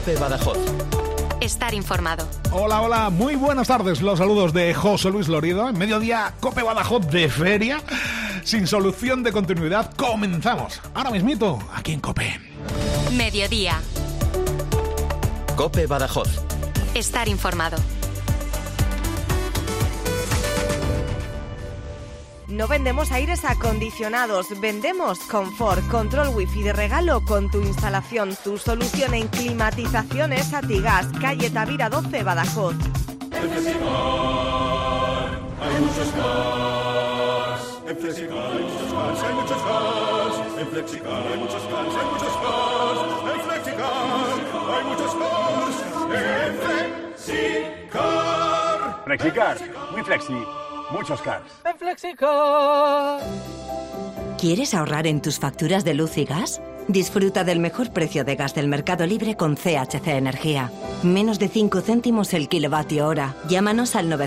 COPE Badajoz. Estar informado. Hola, hola, muy buenas tardes. Los saludos de José Luis Lorido. En mediodía, COPE Badajoz de feria. Sin solución de continuidad, comenzamos. Ahora mismito, aquí en COPE. Mediodía. COPE Badajoz. Estar informado. No vendemos aires acondicionados, vendemos confort, control wifi de regalo con tu instalación. Tu solución en climatizaciones Atigas, calle Tavira 12, Badajoz. En Flexicar hay muchos cars. En Flexicar hay muchos cars, hay muchos cars. En Flexicar hay muchos cars, hay muchos cars. En Flexicar hay muchos cars. En Flexicar. Flexicar, muy flexi. Muchos cars. En Flexicar. ¿Quieres ahorrar en tus facturas de luz y gas? Disfruta del mejor precio de gas del mercado libre con CHC Energía. Menos de 5 céntimos el kilovatio hora. Llámanos al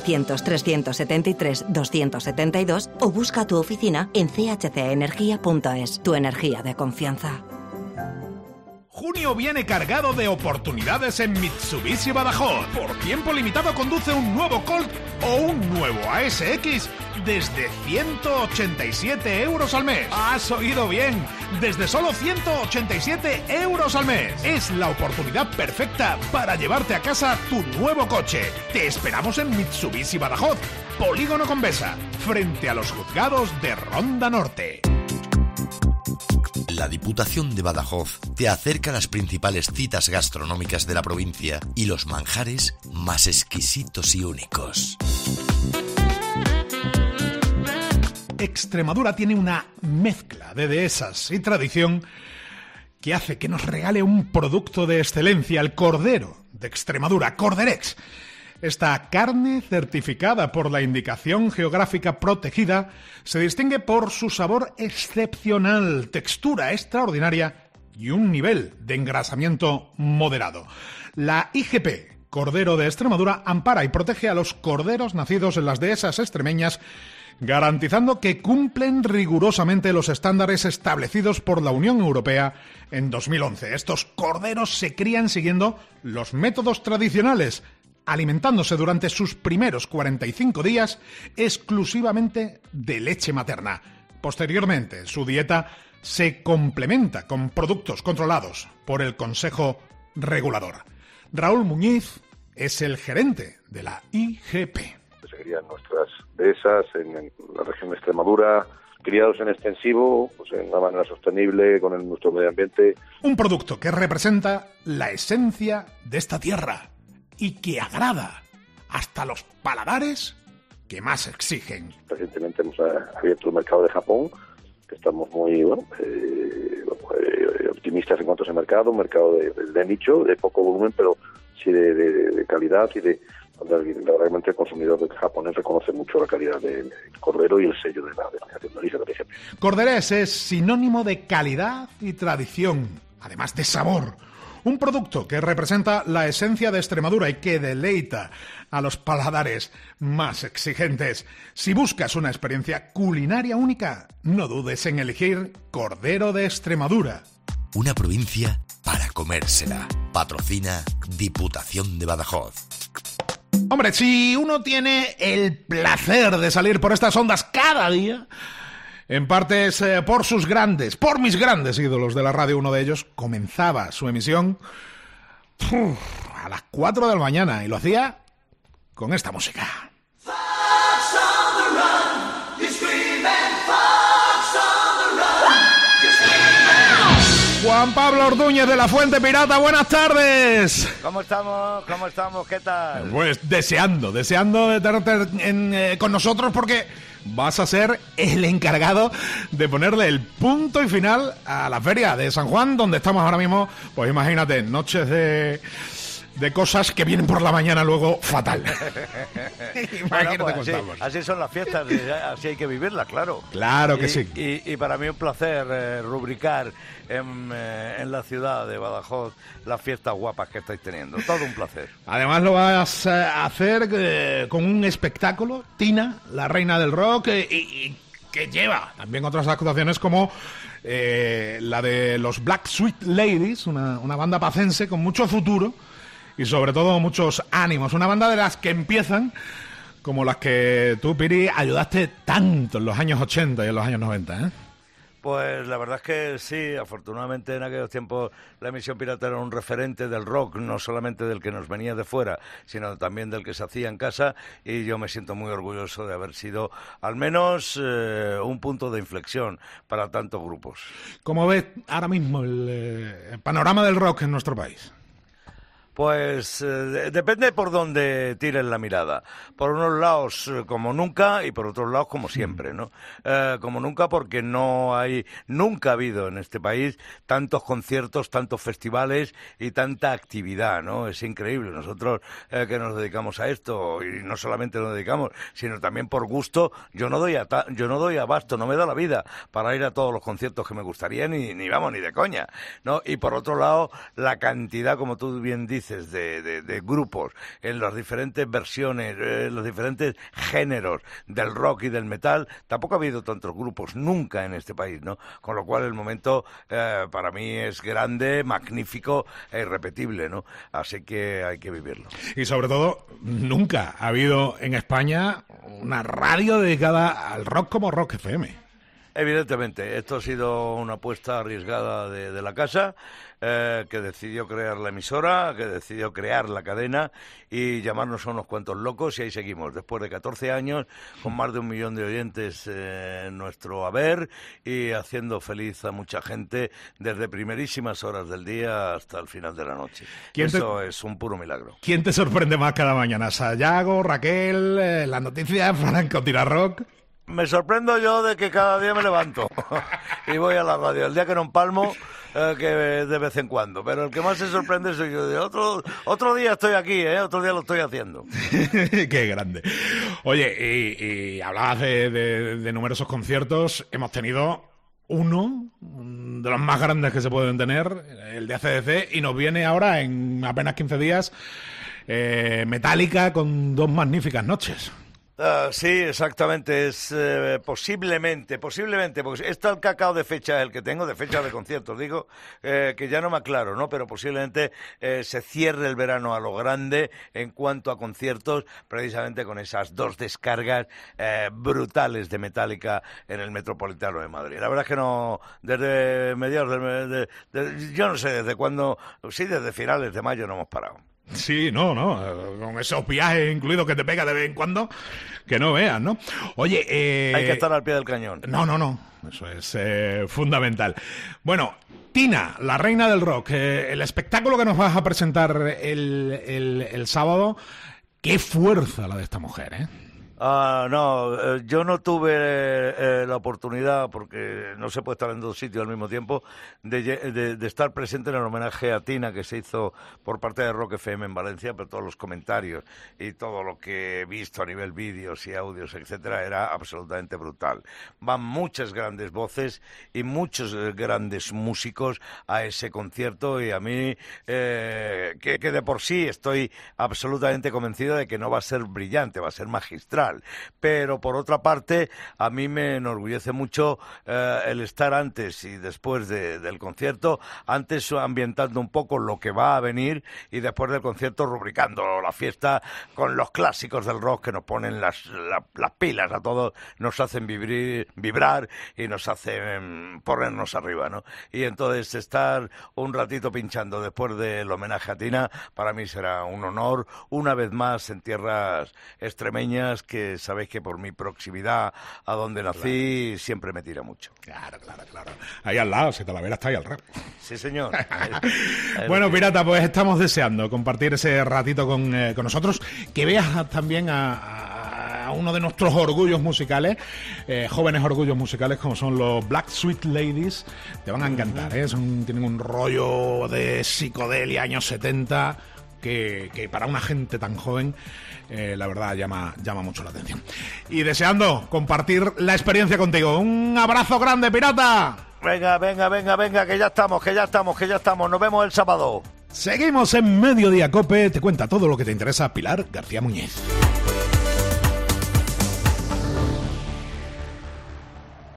900-373-272 o busca tu oficina en chcenergia.es. Tu energía de confianza. Junio viene cargado de oportunidades en Mitsubishi Badajoz. Por tiempo limitado conduce un nuevo Colt o un nuevo ASX desde 187 euros al mes. Has oído bien, desde solo 187 euros al mes. Es la oportunidad perfecta para llevarte a casa tu nuevo coche. Te esperamos en Mitsubishi Badajoz, Polígono Convesa, frente a los juzgados de Ronda Norte. La Diputación de Badajoz te acerca a las principales citas gastronómicas de la provincia y los manjares más exquisitos y únicos. Extremadura tiene una mezcla de dehesas y tradición que hace que nos regale un producto de excelencia, el cordero de Extremadura, Corderex. Esta carne, certificada por la indicación geográfica protegida, se distingue por su sabor excepcional, textura extraordinaria y un nivel de engrasamiento moderado. La IGP, Cordero de Extremadura, ampara y protege a los corderos nacidos en las dehesas extremeñas, garantizando que cumplen rigurosamente los estándares establecidos por la Unión Europea en 2011. Estos corderos se crían siguiendo los métodos tradicionales, alimentándose durante sus primeros 45 días exclusivamente de leche materna. Posteriormente, su dieta se complementa con productos controlados por el Consejo Regulador. Raúl Muñiz es el gerente de la IGP. Serían nuestras dehesas en la región de Extremadura, criados en extensivo, pues en una manera sostenible con nuestro medio ambiente. Un producto que representa la esencia de esta tierra y que agrada hasta los paladares que más exigen. Recientemente hemos abierto el mercado de Japón, que estamos muy optimistas en cuanto a ese mercado, un mercado de nicho, de poco volumen, pero sí de calidad y donde realmente el consumidor japonés reconoce mucho la calidad del cordero y el sello de la denominación de origen de IGP. Corderex es sinónimo de calidad y tradición, además de sabor. Un producto que representa la esencia de Extremadura y que deleita a los paladares más exigentes. Si buscas una experiencia culinaria única, no dudes en elegir Cordero de Extremadura. Una provincia para comérsela. Patrocina Diputación de Badajoz. Hombre, si uno tiene el placer de salir por estas ondas cada día, en parte es por mis grandes ídolos de la radio. Uno de ellos comenzaba su emisión a las 4 de la mañana y lo hacía con esta música. Juan Pablo Ordúñez de la Fuente Pirata, buenas tardes. ¿Cómo estamos? ¿Qué tal? Pues deseando de tenerte con nosotros porque vas a ser el encargado de ponerle el punto y final a la feria de San Juan, donde estamos ahora mismo. Pues imagínate, noches de cosas que vienen por la mañana luego fatal. Bueno, pues así son las fiestas, así hay que vivirlas, claro. Claro que sí. Y para mí un placer rubricar en la ciudad de Badajoz las fiestas guapas que estáis teniendo. Todo un placer. Además lo vas a hacer con un espectáculo, Tina, la reina del rock, y que lleva también otras actuaciones como la de los Black Sweet Ladies, una banda pacense con mucho futuro y sobre todo muchos ánimos. Una banda de las que empiezan como las que tú, Piri, ayudaste tanto en los años 80 y en los años 90, ¿eh? Pues la verdad es que sí, afortunadamente en aquellos tiempos la emisión pirata era un referente del rock, no solamente del que nos venía de fuera, sino también del que se hacía en casa, y yo me siento muy orgulloso de haber sido al menos un punto de inflexión para tantos grupos. ¿Cómo ves ahora mismo el panorama del rock en nuestro país? Pues depende por dónde tiren la mirada. Por unos lados como nunca y por otros lados como siempre, ¿no? Como nunca porque nunca ha habido en este país tantos conciertos, tantos festivales y tanta actividad, ¿no? Es increíble. Nosotros que nos dedicamos a esto, y no solamente nos dedicamos, sino también por gusto, yo no doy abasto, no me da la vida para ir a todos los conciertos que me gustaría, ni de coña, ¿no? Y por otro lado, la cantidad, como tú bien dices, de grupos en las diferentes versiones, los diferentes géneros del rock y del metal, tampoco ha habido tantos grupos nunca en este país, ¿no? Con lo cual el momento para mí es grande, magnífico e irrepetible, ¿no? Así que hay que vivirlo. Y sobre todo, nunca ha habido en España una radio dedicada al rock como Rock FM. Evidentemente, esto ha sido una apuesta arriesgada de la casa, que decidió crear la emisora, que decidió crear la cadena y llamarnos a unos cuantos locos, y ahí seguimos, después de 14 años, con más de 1 millón de oyentes en nuestro haber y haciendo feliz a mucha gente desde primerísimas horas del día hasta el final de la noche. Eso es un puro milagro. ¿Quién te sorprende más cada mañana? ¿Sayago, Raquel, las noticias, Franco Tirarrock? Me sorprendo yo de que cada día me levanto y voy a la radio. El día que no empalmo, que de vez en cuando. Pero el que más se sorprende soy yo. De otro día estoy aquí, otro día lo estoy haciendo. Qué grande. Oye, y hablabas de numerosos conciertos. Hemos tenido uno de los más grandes que se pueden tener, el de AC/DC, y nos viene ahora en apenas 15 días Metallica con 2 magníficas noches. Sí, exactamente, es posiblemente, porque está el cacao de fecha el que tengo, de fecha de conciertos, digo, que ya no me aclaro, ¿no? Pero posiblemente se cierre el verano a lo grande en cuanto a conciertos, precisamente con esas 2 descargas brutales de Metallica en el Metropolitano de Madrid. La verdad es que no, desde mediados yo no sé desde cuándo, sí, desde finales de mayo no hemos parado. Sí, no, con esos viajes incluidos que te pega de vez en cuando, que no veas, ¿no? Oye, hay que estar al pie del cañón. No, eso es fundamental. Bueno, Tina, la reina del rock, el espectáculo que nos vas a presentar el sábado, qué fuerza la de esta mujer, ¿eh? No, yo no tuve la oportunidad, porque no se puede estar en 2 sitios al mismo tiempo, de estar presente en el homenaje a Tina que se hizo por parte de Rock FM en Valencia, pero todos los comentarios y todo lo que he visto a nivel vídeos y audios, etcétera, era absolutamente brutal. Van muchas grandes voces y muchos grandes músicos a ese concierto, y a mí, que de por sí estoy absolutamente convencido de que no va a ser brillante, va a ser magistral. Pero por otra parte, a mí me enorgullece mucho el estar antes y después del concierto, antes ambientando un poco lo que va a venir y después del concierto rubricando la fiesta con los clásicos del rock que nos ponen las pilas a todos, nos hacen vibrar y nos hacen ponernos arriba, ¿no? Y entonces estar un ratito pinchando después del homenaje a Tina, para mí será un honor, una vez más en tierras extremeñas, que sabéis que por mi proximidad a donde nací, siempre me tira mucho. Claro. Ahí al lado, si Talavera está ahí al rap. Sí, señor. Bueno, Pirata, pues estamos deseando compartir ese ratito con nosotros, que veas también a uno de nuestros orgullos musicales, jóvenes orgullos musicales como son los Black Sweet Ladies. Te van a encantar, tienen un rollo de psicodelia años 70 que para una gente tan joven, la verdad llama mucho la atención. Y deseando compartir la experiencia contigo. Un abrazo grande, Pirata. Venga, que ya estamos. Nos vemos el sábado. Seguimos en Mediodía Cope. Te cuenta todo lo que te interesa Pilar García Muñiz.